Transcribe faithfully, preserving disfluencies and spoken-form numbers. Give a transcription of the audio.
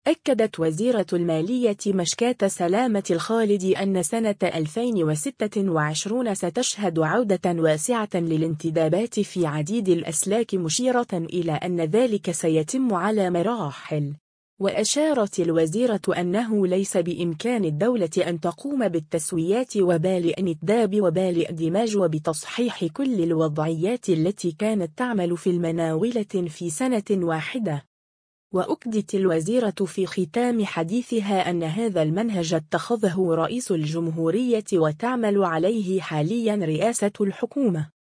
أكدت وزيرة المالية مشكاة سلامة الخالد أن سنة ألفين وستة وعشرين ستشهد عودة واسعة للانتدابات في عديد الأسلاك، مشيرة إلى أن ذلك سيتم على مراحل. وأشارت الوزيرة أنه ليس بإمكان الدولة أن تقوم بالتسويات وبالانتداب وبالاندماج وبتصحيح كل الوضعيات التي كانت تعمل في المناولة في سنة واحدة. وأكدت الوزيرة في ختام حديثها أن هذا المنهج اتخذه رئيس الجمهورية وتعمل عليه حاليا رئاسة الحكومة.